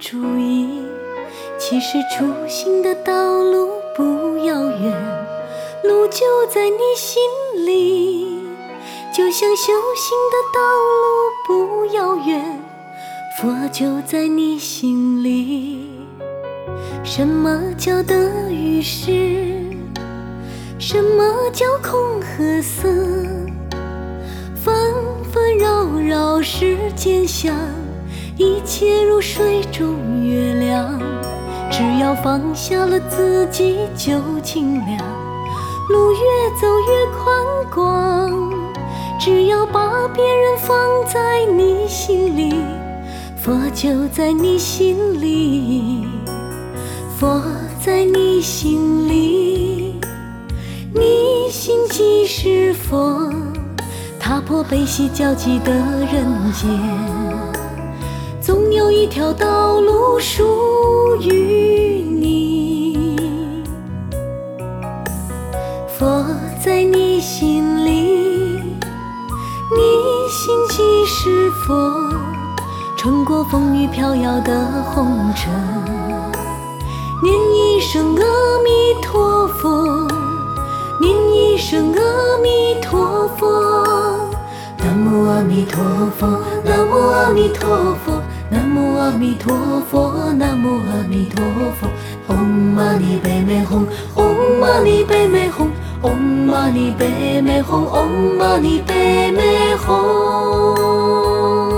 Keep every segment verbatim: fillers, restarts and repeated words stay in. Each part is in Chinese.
注意，其实出行的道路不遥远，路就在你心里，就像修行的道路不遥远，佛就在你心里。什么叫得与失？什么叫空和色？纷纷扰扰世间香，一切如水中月亮。只要放下了自己就清凉，路越走越宽广。只要把别人放在你心里，佛就在你心里，佛在你心里。你心即是佛，踏破悲喜交集的人间，总有一条道路属于你。佛在你心里，你心即是佛，穿过风雨飘摇的红尘，念一声阿弥陀佛，念一声阿弥陀佛。南无阿弥陀佛，南无阿弥陀佛，南无阿弥陀佛，南无阿弥陀佛。唵嘛呢呗咪吽，唵嘛呢呗咪吽，唵嘛呢呗咪吽，唵嘛呢呗咪吽。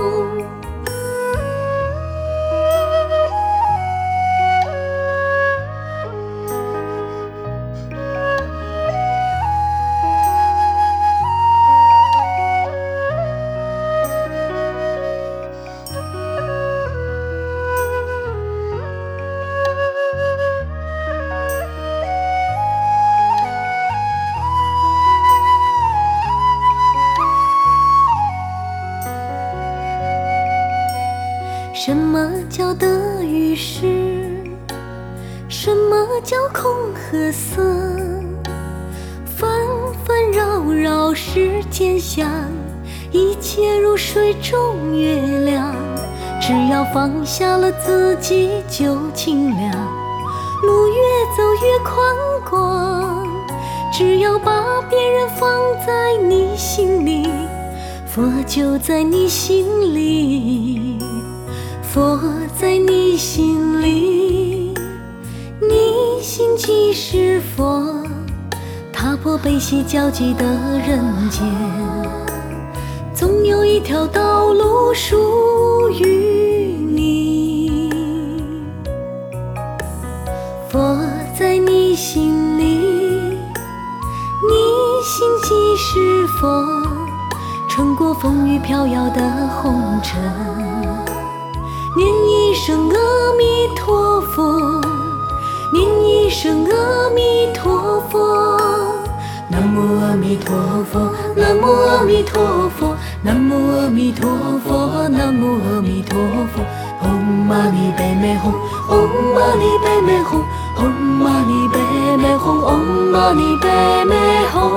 什么叫得与失？什么叫空和色？纷纷扰扰世间香，一切如水中月亮。只要放下了自己就清凉，路越走越宽广。只要把别人放在你心里，佛就在你心里，佛在你心里。你心即是佛，踏破悲喜交集的人间，总有一条道路属于你。佛在你心里，你心即是佛，穿过风雨飘摇的红尘，念一声阿弥陀佛，念一声阿弥陀佛。南无阿弥陀佛，南无阿弥陀佛，南无阿弥陀佛，南无阿弥陀佛。唵嘛呢呗咪吽，唵嘛呢呗咪吽，唵嘛呢呗咪吽，唵嘛呢呗咪吽。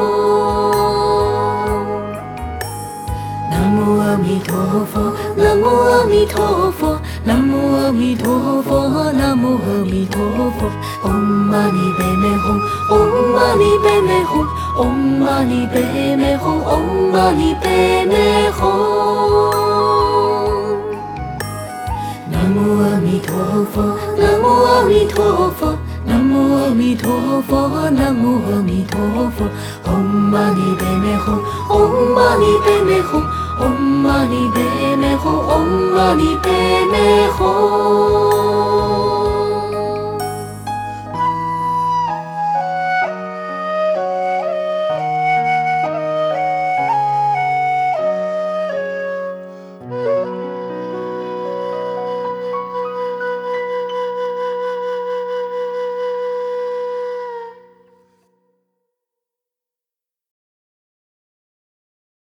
南无阿弥陀佛，南无阿弥陀佛，南无阿弥陀佛，南无阿弥陀佛。唵嘛呢呗咪吽，唵嘛呢呗咪吽，唵嘛呢呗咪吽，唵嘛呢呗咪吽。南无阿弥陀佛，南无阿弥陀佛，南无阿弥陀佛，南无阿弥陀佛。唵嘛呢呗咪吽，唵嘛呢呗咪吽，唵嘛呢呗咪吽，唵嘛呢呗咪吽。